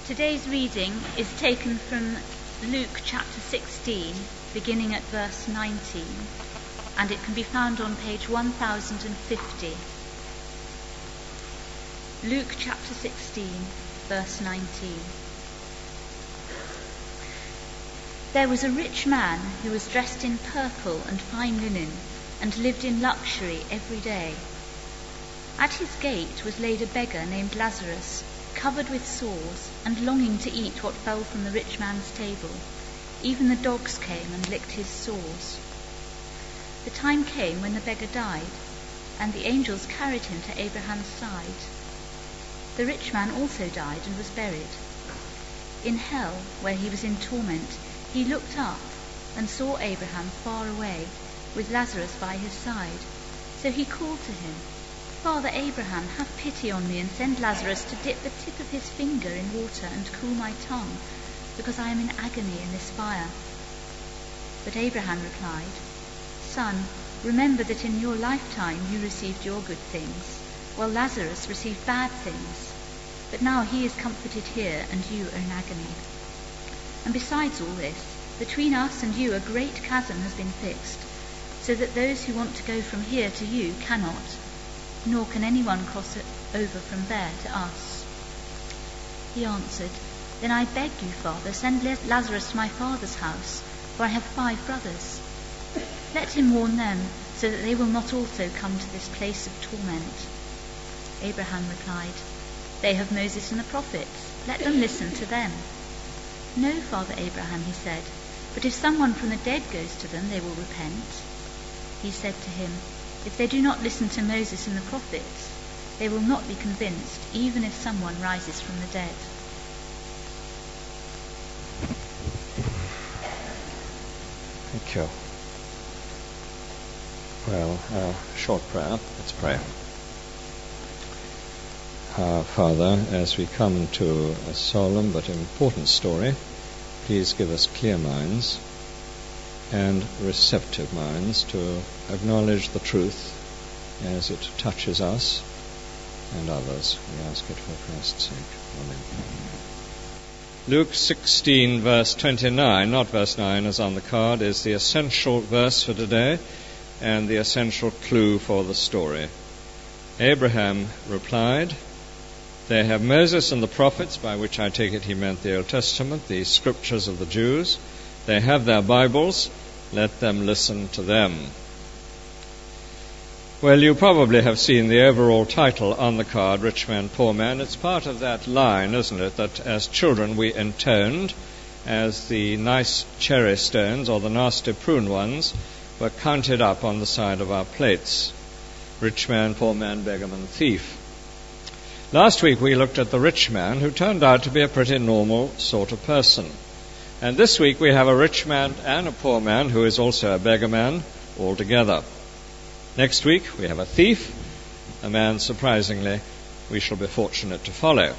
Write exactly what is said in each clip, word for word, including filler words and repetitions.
Today's reading is taken from Luke chapter sixteen, beginning at verse nineteen, and it can be found on page one thousand fifty. Luke chapter sixteen, verse nineteen. There was a rich man who was dressed in purple and fine linen, and lived in luxury every day. At his gate was laid a beggar named Lazarus, covered with sores, and longing to eat what fell from the rich man's table. Even the dogs came and licked his sores. The time came when the beggar died, and the angels carried him to Abraham's side. The rich man also died and was buried. In hell, where he was in torment, he looked up and saw Abraham far away, with Lazarus by his side. So he called to him, "Father Abraham, have pity on me, and send Lazarus to dip the tip of his finger in water and cool my tongue, because I am in agony in this fire." But Abraham replied, "Son, remember that in your lifetime you received your good things, while Lazarus received bad things. But now he is comforted here, and you are in agony. And besides all this, between us and you a great chasm has been fixed, so that those who want to go from here to you cannot, nor can anyone cross over from there to us." He answered, "Then I beg you, Father, send Lazarus to my father's house, for I have five brothers. Let him warn them, so that they will not also come to this place of torment." Abraham replied, "They have Moses and the prophets. Let them listen to them." "No, Father Abraham," he said, "but if someone from the dead goes to them, they will repent." He said to him, "If they do not listen to Moses and the prophets, they will not be convinced, even if someone rises from the dead." Thank you. Well, a short prayer. Let's pray. Our Father, as we come to a solemn but important story, please give us clear minds and receptive minds to acknowledge the truth as it touches us and others. We ask it for Christ's sake. Amen. Luke sixteen, verse twenty-nine, not verse nine as on the card, is the essential verse for today and the essential clue for the story. Abraham replied, "They have Moses and the prophets," by which I take it he meant the Old Testament, the scriptures of the Jews. "They have their Bibles. Let them listen to them." Well, you probably have seen the overall title on the card, Rich Man, Poor Man. It's part of that line, isn't it, that as children we intoned as the nice cherry stones or the nasty prune ones were counted up on the side of our plates. Rich man, poor man, beggarman, thief. Last week we looked at the rich man, who turned out to be a pretty normal sort of person. And this week we have a rich man and a poor man who is also a beggar man all together. Next week we have a thief, a man, surprisingly, we shall be fortunate to follow.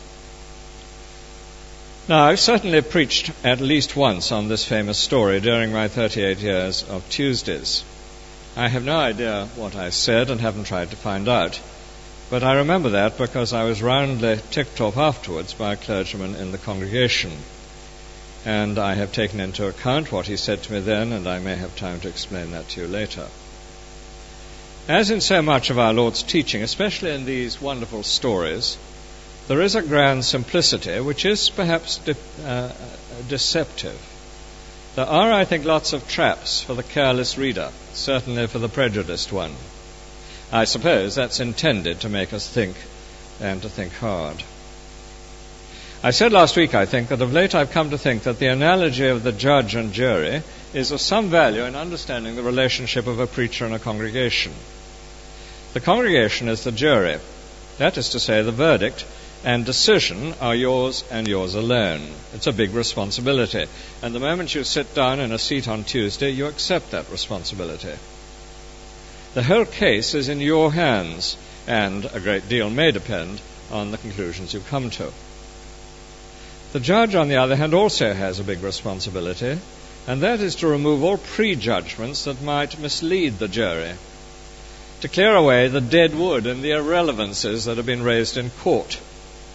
Now, I've certainly preached at least once on this famous story during my thirty-eight years of Tuesdays. I have no idea what I said and haven't tried to find out. But I remember that because I was roundly ticked off afterwards by a clergyman in the congregation. And I have taken into account what he said to me then, and I may have time to explain that to you later. As in so much of our Lord's teaching, especially in these wonderful stories, there is a grand simplicity which is perhaps de- uh, deceptive. There are, I think, lots of traps for the careless reader, certainly for the prejudiced one. I suppose that's intended to make us think and to think hard. I said last week, I think, that of late I've come to think that the analogy of the judge and jury is of some value in understanding the relationship of a preacher and a congregation. The congregation is the jury. That is to say, the verdict and decision are yours and yours alone. It's a big responsibility. And the moment you sit down in a seat on Tuesday, you accept that responsibility. The whole case is in your hands, and a great deal may depend on the conclusions you come to. The judge, on the other hand, also has a big responsibility, and that is to remove all prejudgments that might mislead the jury, to clear away the dead wood and the irrelevances that have been raised in court.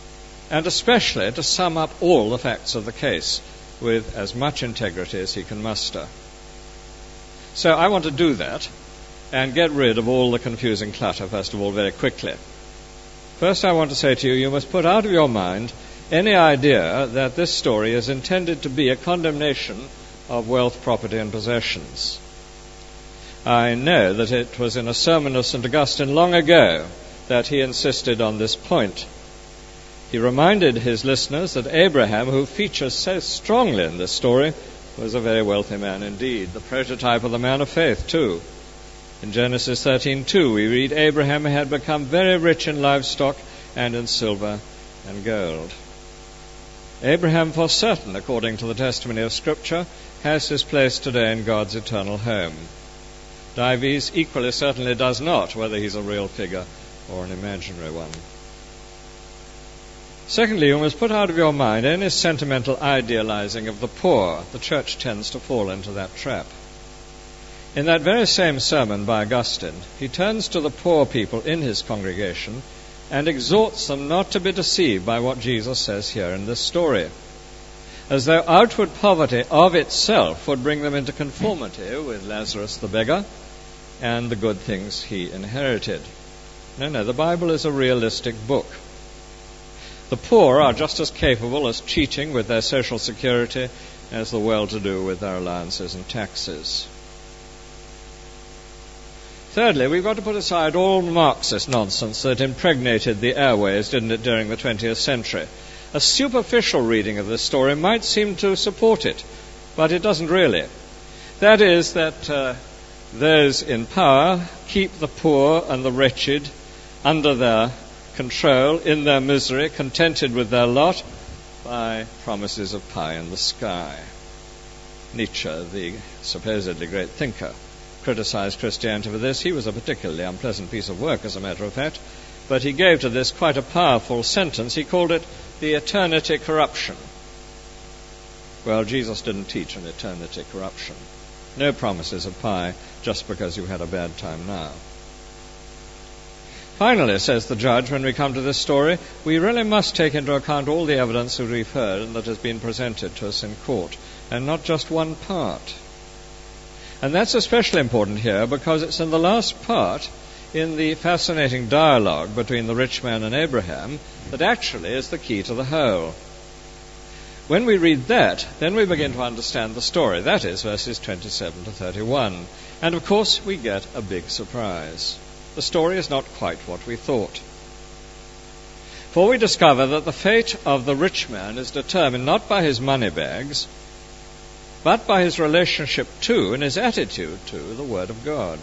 and especially to sum up all the facts of the case with as much integrity as he can muster. So I want to do that and get rid of all the confusing clutter, first of all, very quickly. First, I want to say to you, you must put out of your mind any idea that this story is intended to be a condemnation of wealth, property, and possessions. I know that it was in a sermon of Saint Augustine long ago that he insisted on this point. He reminded his listeners that Abraham, who features so strongly in this story, was a very wealthy man indeed, the prototype of the man of faith too. In Genesis thirteen two, we read, Abraham had become very rich in livestock and in silver and gold. Abraham, for certain, according to the testimony of Scripture, has his place today in God's eternal home. Dives equally certainly does not, whether he's a real figure or an imaginary one. Secondly, you must put out of your mind any sentimental idealizing of the poor. The Church tends to fall into that trap. In that very same sermon by Augustine, he turns to the poor people in his congregation and exhorts them not to be deceived by what Jesus says here in this story, as though outward poverty of itself would bring them into conformity with Lazarus the beggar and the good things he inherited. No, no, the Bible is a realistic book. The poor are just as capable as cheating with their social security as the well-to-do with their allowances and taxes. Thirdly, we've got to put aside all Marxist nonsense that impregnated the airways, didn't it, during the twentieth century. A superficial reading of this story might seem to support it, but it doesn't really. That is that uh, those in power keep the poor and the wretched under their control, in their misery, contented with their lot, by promises of pie in the sky. Nietzsche, the supposedly great thinker, criticized Christianity for this. He was a particularly unpleasant piece of work, as a matter of fact, but he gave to this quite a powerful sentence. He called it the eternity corruption. Well, Jesus didn't teach an eternity corruption. No promises of pie just because you had a bad time now. Finally, says the judge, when we come to this story, we really must take into account all the evidence that we've heard and that has been presented to us in court, and not just one part. And that's especially important here because it's in the last part, in the fascinating dialogue between the rich man and Abraham, that actually is the key to the whole. When we read that, then we begin to understand the story. That is, verses twenty-seven to thirty-one. And of course, we get a big surprise. The story is not quite what we thought. For we discover that the fate of the rich man is determined not by his money bags, but by his relationship to and his attitude to the Word of God.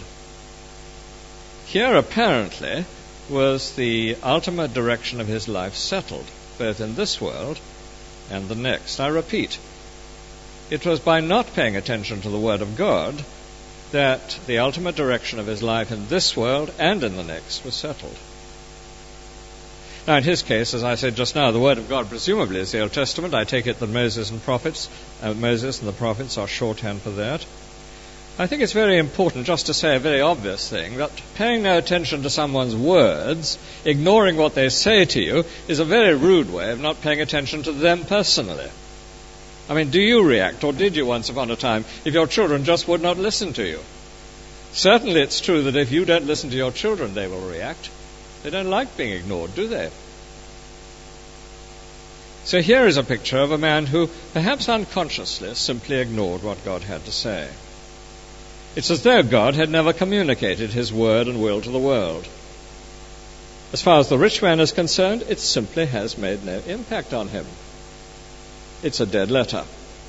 Here, apparently, was the ultimate direction of his life settled, both in this world and the next. I repeat, it was by not paying attention to the Word of God that the ultimate direction of his life in this world and in the next was settled. Now, in his case, as I said just now, the Word of God presumably is the Old Testament. I take it that Moses and prophets, uh, Moses and the prophets are shorthand for that. I think it's very important just to say a very obvious thing, that paying no attention to someone's words, ignoring what they say to you, is a very rude way of not paying attention to them personally. I mean, do you react, or did you once upon a time, if your children just would not listen to you? Certainly it's true that if you don't listen to your children, they will react. They don't like being ignored, do they? So here is a picture of a man who, perhaps unconsciously, simply ignored what God had to say. It's as though God had never communicated his word and will to the world. As far as the rich man is concerned, it simply has made no impact on him. It's a dead letter.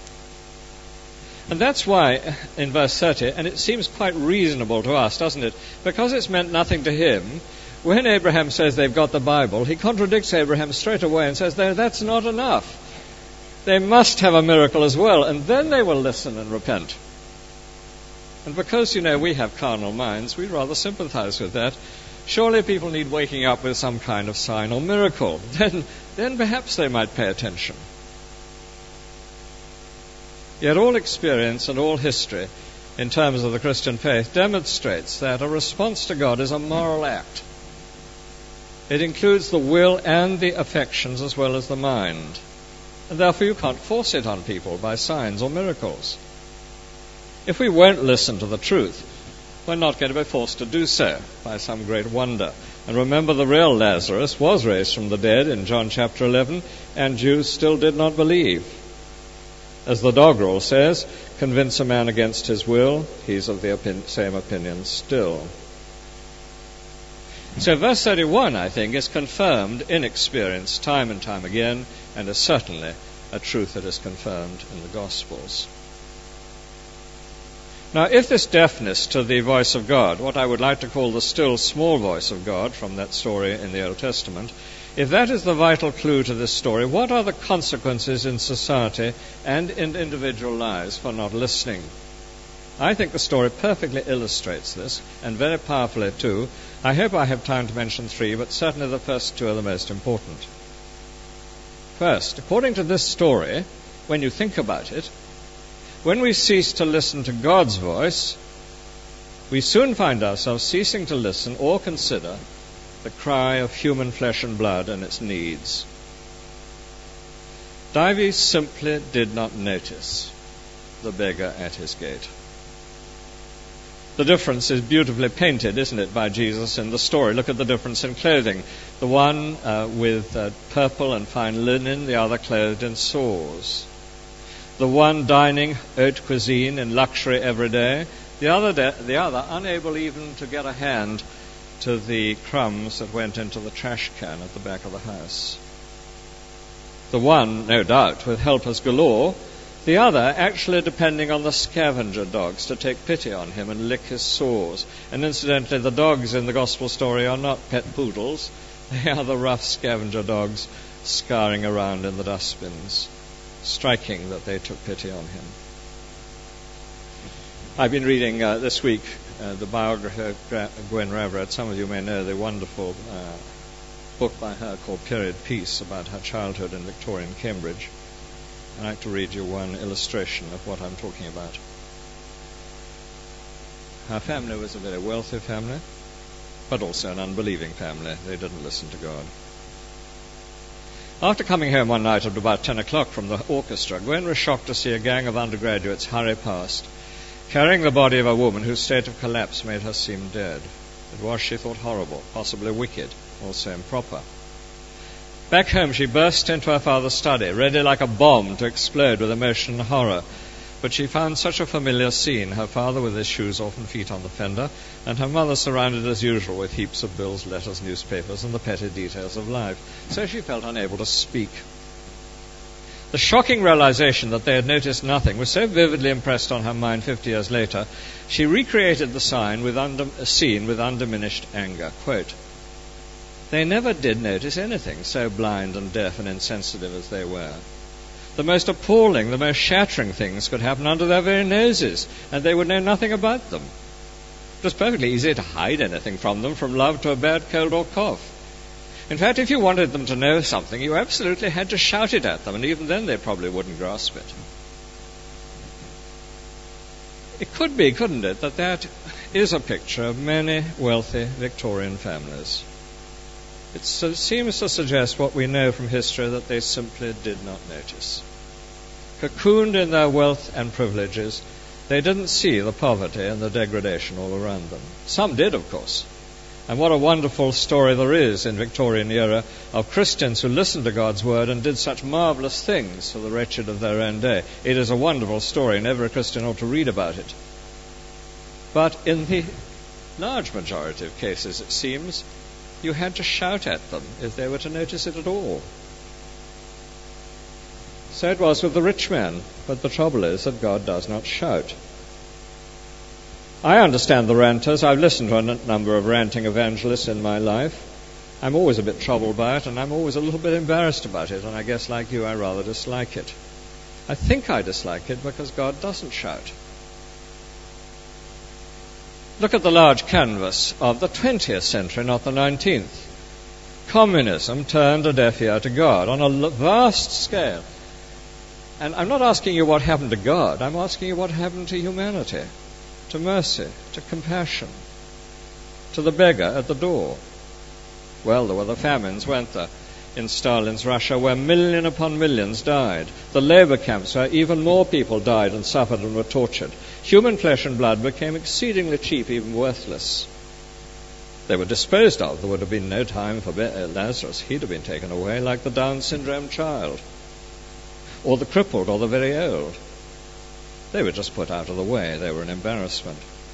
And that's why, in verse thirty, and it seems quite reasonable to us, doesn't it? Because it's meant nothing to him, when Abraham says they've got the Bible, he contradicts Abraham straight away and says, no, that's not enough. They must have a miracle as well, and then they will listen and repent. And because, you know, we have carnal minds, we rather sympathize with that. Surely people need waking up with some kind of sign or miracle. Then, then perhaps they might pay attention. Yet all experience and all history, in terms of the Christian faith, demonstrates that a response to God is a moral act. It includes the will and the affections as well as the mind. And therefore you can't force it on people by signs or miracles. If we won't listen to the truth, we're not going to be forced to do so by some great wonder. And remember, the real Lazarus was raised from the dead in John chapter eleven, and Jews still did not believe. As the doggerel says, convince a man against his will, he's of the opin- same opinion still. So verse thirty-one, I think, is confirmed in experience time and time again, and is certainly a truth that is confirmed in the Gospels. Now, if this deafness to the voice of God, what I would like to call the still small voice of God from that story in the Old Testament, if that is the vital clue to this story, what are the consequences in society and in individual lives for not listening? I think the story perfectly illustrates this, and very powerfully too. I hope I have time to mention three, but certainly the first two are the most important. First, according to this story, when you think about it, when we cease to listen to God's voice, we soon find ourselves ceasing to listen or consider the cry of human flesh and blood and its needs. Dives simply did not notice the beggar at his gate. The difference is beautifully painted, isn't it, by Jesus in the story. Look at the difference in clothing. The one uh, with uh, purple and fine linen, the other clothed in sores. The one dining haute cuisine in luxury every day, the other, de- the other unable even to get a hand to the crumbs that went into the trash can at the back of the house. The one, no doubt, with helpers galore, the other actually depending on the scavenger dogs to take pity on him and lick his sores. And incidentally, the dogs in the gospel story are not pet poodles. They are the rough scavenger dogs scouring around in the dustbins. Striking that they took pity on him. I've been reading uh, this week uh, the biography of Gwen Ravret. Some of you may know the wonderful uh, book by her called Period Piece about her childhood in Victorian Cambridge. I'd like to read you one illustration of what I'm talking about. Her family was a very wealthy family, but also an unbelieving family. They didn't listen to God. After coming home one night at about ten o'clock from the orchestra, Gwen was shocked to see a gang of undergraduates hurry past, carrying the body of a woman whose state of collapse made her seem dead. It was, she thought, horrible, possibly wicked, also improper. Back home, she burst into her father's study, ready like a bomb to explode with emotion and horror. But she found such a familiar scene, her father with his shoes off and feet on the fender, and her mother surrounded as usual with heaps of bills, letters, newspapers, and the petty details of life. So she felt unable to speak. The shocking realization that they had noticed nothing was so vividly impressed on her mind fifty years later, she recreated the sign with undim- scene with undiminished anger. Quote, "They never did notice anything, so blind and deaf and insensitive as they were. The most appalling, the most shattering things could happen under their very noses, and they would know nothing about them. It was perfectly easy to hide anything from them, from love to a bad cold or cough. In fact, if you wanted them to know something, you absolutely had to shout it at them, and even then they probably wouldn't grasp it." It could be, couldn't it, that that is a picture of many wealthy Victorian families. It seems to suggest what we know from history, that they simply did not notice. Cocooned in their wealth and privileges, they didn't see the poverty and the degradation all around them. Some did, of course. And what a wonderful story there is in Victorian era of Christians who listened to God's word and did such marvelous things for the wretched of their own day. It is a wonderful story, and every Christian ought to read about it. But in the large majority of cases, it seems, you had to shout at them if they were to notice it at all. So it was with the rich man, but the trouble is that God does not shout. I understand the ranters. I've listened to a n- number of ranting evangelists in my life. I'm always a bit troubled by it, and I'm always a little bit embarrassed about it, and I guess like you, I rather dislike it. I think I dislike it because God doesn't shout. Look at the large canvas of the twentieth century, not the nineteenth. Communism turned a deaf ear to God on a vast scale. And I'm not asking you what happened to God. I'm asking you what happened to humanity, to mercy, to compassion, to the beggar at the door. Well, there were the famines, weren't there, in Stalin's Russia, where million upon millions died. The labor camps where even more people died and suffered and were tortured. Human flesh and blood became exceedingly cheap, even worthless. They were disposed of. There would have been no time for Lazarus. He'd have been taken away like the Down syndrome child, or the crippled, or the very old. They were just put out of the way. They were an embarrassment.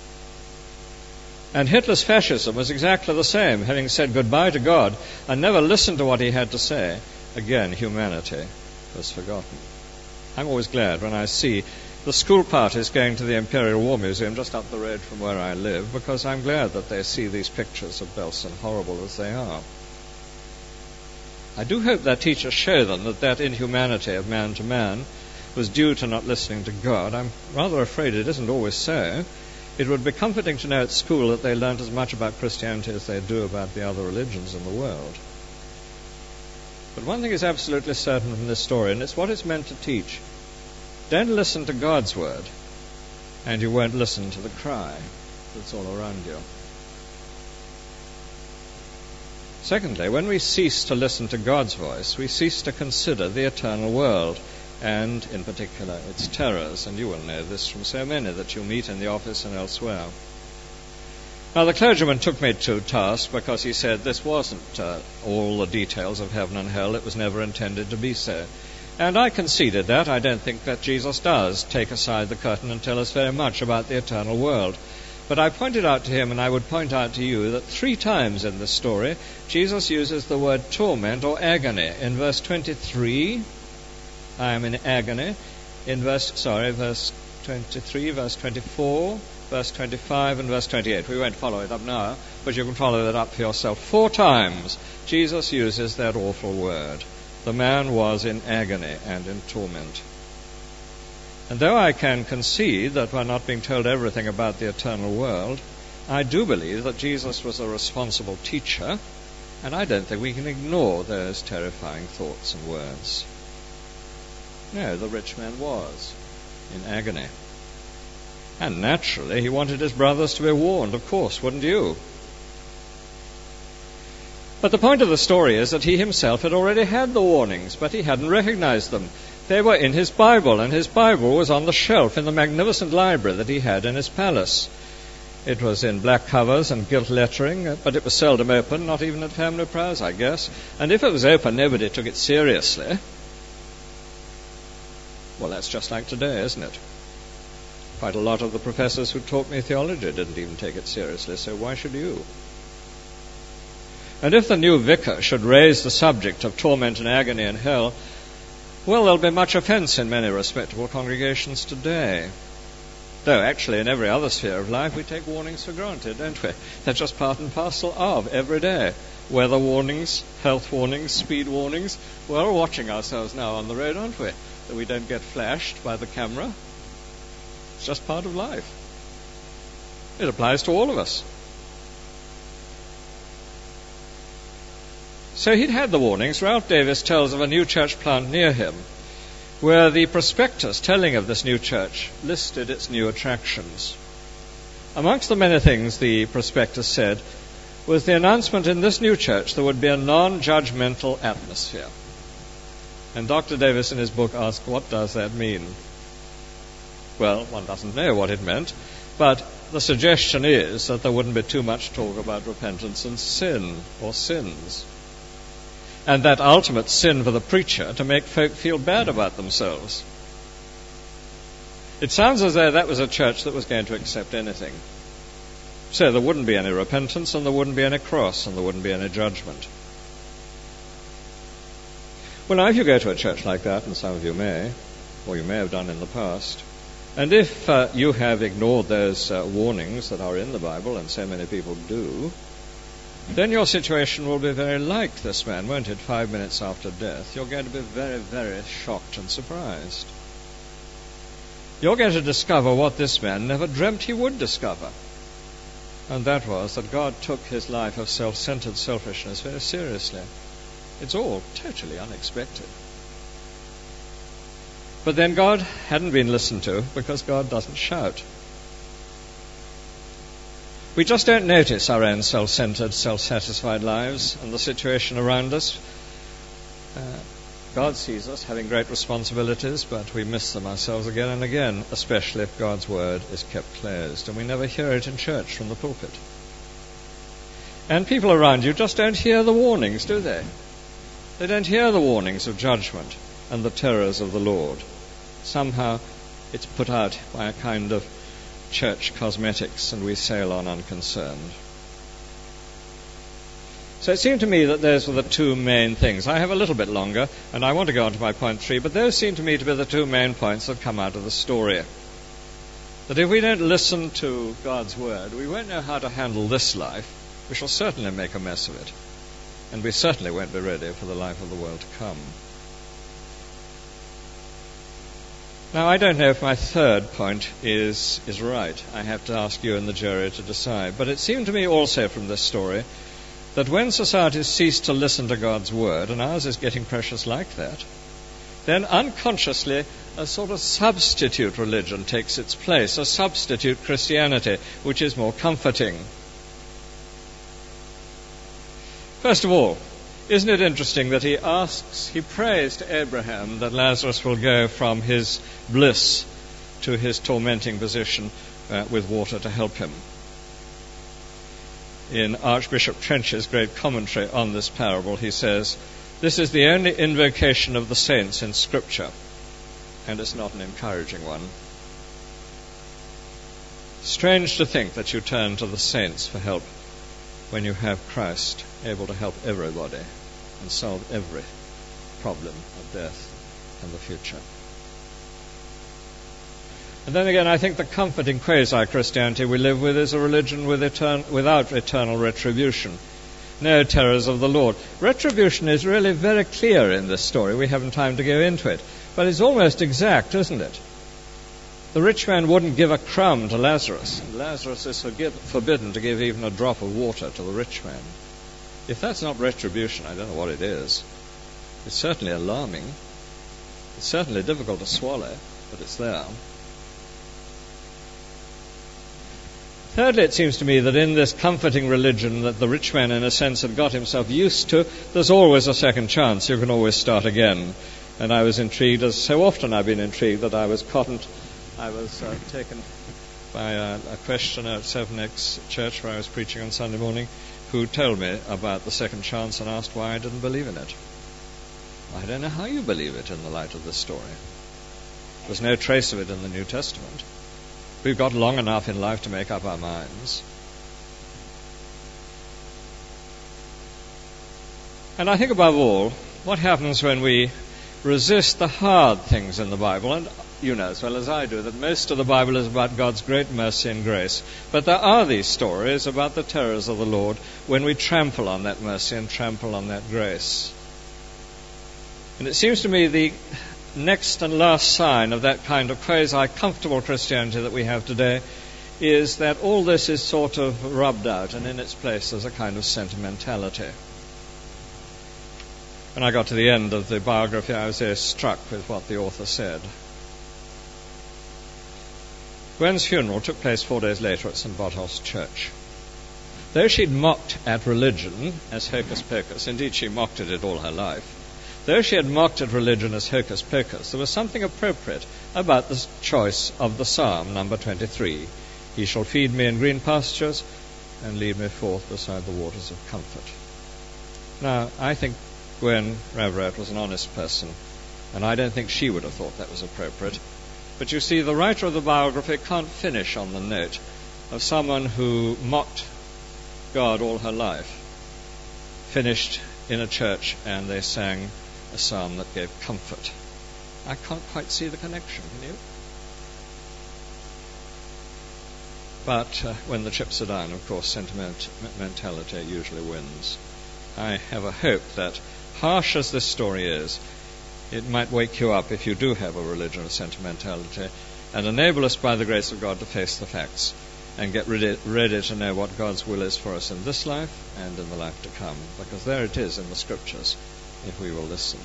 And Hitler's fascism was exactly the same. Having said goodbye to God and never listened to what he had to say, again, humanity was forgotten. I'm always glad when I see the school parties going to the Imperial War Museum just up the road from where I live, because I'm glad that they see these pictures of Belsen, horrible as they are. I do hope that teachers show them that that inhumanity of man to man was due to not listening to God. I'm rather afraid it isn't always so. It would be comforting to know at school that they learnt as much about Christianity as they do about the other religions in the world. But one thing is absolutely certain from this story, and it's what it's meant to teach. Don't listen to God's word, and you won't listen to the cry that's all around you. Secondly, when we cease to listen to God's voice, we cease to consider the eternal world, and in particular its terrors, and you will know this from so many that you meet in the office and elsewhere. Now, the clergyman took me to task because he said this wasn't uh, all the details of heaven and hell. It was never intended to be so. And I conceded that. I don't think that Jesus does take aside the curtain and tell us very much about the eternal world. But I pointed out to him, and I would point out to you, that three times in this story, Jesus uses the word torment or agony. In verse twenty-three, I am in agony. In verse, sorry, verse twenty-three, verse twenty-four, verse twenty-five, and verse twenty-eight. We won't follow it up now, but you can follow that up for yourself. Four times Jesus uses that awful word. The man was in agony and in torment. And though I can concede that we're not being told everything about the eternal world, I do believe that Jesus was a responsible teacher, and I don't think we can ignore those terrifying thoughts and words. No, the rich man was in agony. And naturally, he wanted his brothers to be warned, of course, wouldn't you? But the point of the story is that he himself had already had the warnings, but he hadn't recognized them. They were in his Bible, and his Bible was on the shelf in the magnificent library that he had in his palace. It was in black covers and gilt lettering, but it was seldom open, not even at family prayers, I guess. And if it was open, nobody took it seriously. Well, that's just like today, isn't it? Quite a lot of the professors who taught me theology didn't even take it seriously, so why should you? And if the new vicar should raise the subject of torment and agony and hell, well, there'll be much offense in many respectable congregations today. Though actually in every other sphere of life we take warnings for granted, don't we? They're just part and parcel of every day. Weather warnings, health warnings, speed warnings. We're all watching ourselves now on the road, aren't we? That we don't get flashed by the camera. It's just part of life. It applies to all of us. So he'd had the warnings. Ralph Davis tells of a new church plant near him, where the prospectus telling of this new church listed its new attractions. Amongst the many things the prospectus said was the announcement in this new church there would be a non-judgmental atmosphere. And Doctor Davis in his book asked, what does that mean? Well, one doesn't know what it meant, but the suggestion is that there wouldn't be too much talk about repentance and sin, or sins. And that ultimate sin for the preacher to make folk feel bad about themselves. It sounds as though that was a church that was going to accept anything. So there wouldn't be any repentance, and there wouldn't be any cross, and there wouldn't be any judgment. Well, now, if you go to a church like that, and some of you may, or you may have done in the past, and if uh, you have ignored those uh, warnings that are in the Bible, and so many people do, then your situation will be very like this man, won't it, five minutes after death? You're going to be very, very shocked and surprised. You're going to discover what this man never dreamt he would discover. And that was that God took his life of self-centered selfishness very seriously. It's all totally unexpected. But then God hadn't been listened to, because God doesn't shout. We just don't notice our own self-centered, self-satisfied lives and the situation around us. Uh, God sees us having great responsibilities, but we miss them ourselves again and again, especially if God's word is kept closed, and we never hear it in church from the pulpit. And people around you just don't hear the warnings, do they? They don't hear the warnings of judgment and the terrors of the Lord. Somehow it's put out by a kind of church cosmetics, and we sail on unconcerned. So it seemed to me that those were the two main things. I have a little bit longer, and I want to go on to my point three, but those seem to me to be the two main points that come out of the story. That if we don't listen to God's word, we won't know how to handle this life. We shall certainly make a mess of it, and we certainly won't be ready for the life of the world to come. Now, I don't know if my third point is is right. I have to ask you and the jury to decide. But it seemed to me also from this story that when societies cease to listen to God's word, and ours is getting precious like that, then unconsciously a sort of substitute religion takes its place, a substitute Christianity, which is more comforting. First of all, isn't it interesting that he asks, he prays to Abraham that Lazarus will go from his bliss to his tormenting position uh, with water to help him. In Archbishop Trench's great commentary on this parable, he says, this is the only invocation of the saints in Scripture, and it's not an encouraging one. Strange to think that you turn to the saints for help when you have Christ able to help everybody and solve every problem of death and the future. And then again, I think the comforting quasi-Christianity we live with is a religion with etern- without eternal retribution. No terrors of the Lord. Retribution is really very clear in this story. We haven't time to go into it. But it's almost exact, isn't it? The rich man wouldn't give a crumb to Lazarus. And Lazarus is forbidden to give even a drop of water to the rich man. If that's not retribution, I don't know what it is. It's certainly alarming. It's certainly difficult to swallow, but it's there. Thirdly, it seems to me that in this comforting religion that the rich man, in a sense, had got himself used to, there's always a second chance. You can always start again. And I was intrigued, as so often I've been intrigued, that I was cottoned. I was uh, taken by a, a questioner at Seven X Church where I was preaching on Sunday morning, who told me about the second chance and asked why I didn't believe in it. I don't know how you believe it in the light of this story. There's no trace of it in the New Testament. We've got long enough in life to make up our minds. And I think above all, what happens when we resist the hard things in the Bible? And you know as well as I do that most of the Bible is about God's great mercy and grace. But there are these stories about the terrors of the Lord when we trample on that mercy and trample on that grace. And it seems to me the next and last sign of that kind of quasi-comfortable Christianity that we have today is that all this is sort of rubbed out, and in its place there's a kind of sentimentality. When I got to the end of the biography, I was very struck with what the author said. Gwen's funeral took place four days later at Saint Botolph's Church. Though she'd mocked at religion as hocus pocus, indeed she mocked at it all her life, though she had mocked at religion as hocus pocus, there was something appropriate about the choice of the psalm, number twenty-three. He shall feed me in green pastures and lead me forth beside the waters of comfort. Now, I think Gwen Ravrat was an honest person, and I don't think she would have thought that was appropriate. But you see, the writer of the biography can't finish on the note of someone who mocked God all her life, finished in a church and they sang a psalm that gave comfort. I can't quite see the connection, can you? But uh, when the chips are down, of course, sentimentality usually wins. I have a hope that, harsh as this story is, it might wake you up if you do have a religion of sentimentality and enable us by the grace of God to face the facts and get ready, ready to know what God's will is for us in this life and in the life to come, because there it is in the Scriptures, if we will listen.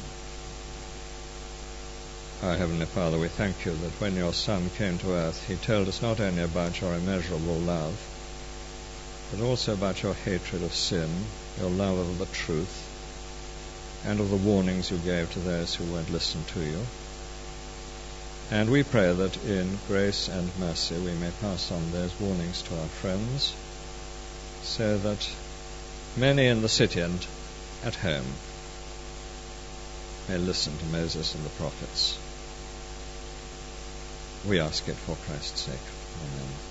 Our Heavenly Father, we thank you that when your Son came to earth, he told us not only about your immeasurable love, but also about your hatred of sin, your love of the truth, and of the warnings you gave to those who won't listen to you. And we pray that in grace and mercy we may pass on those warnings to our friends, so that many in the city and at home may listen to Moses and the prophets. We ask it for Christ's sake. Amen.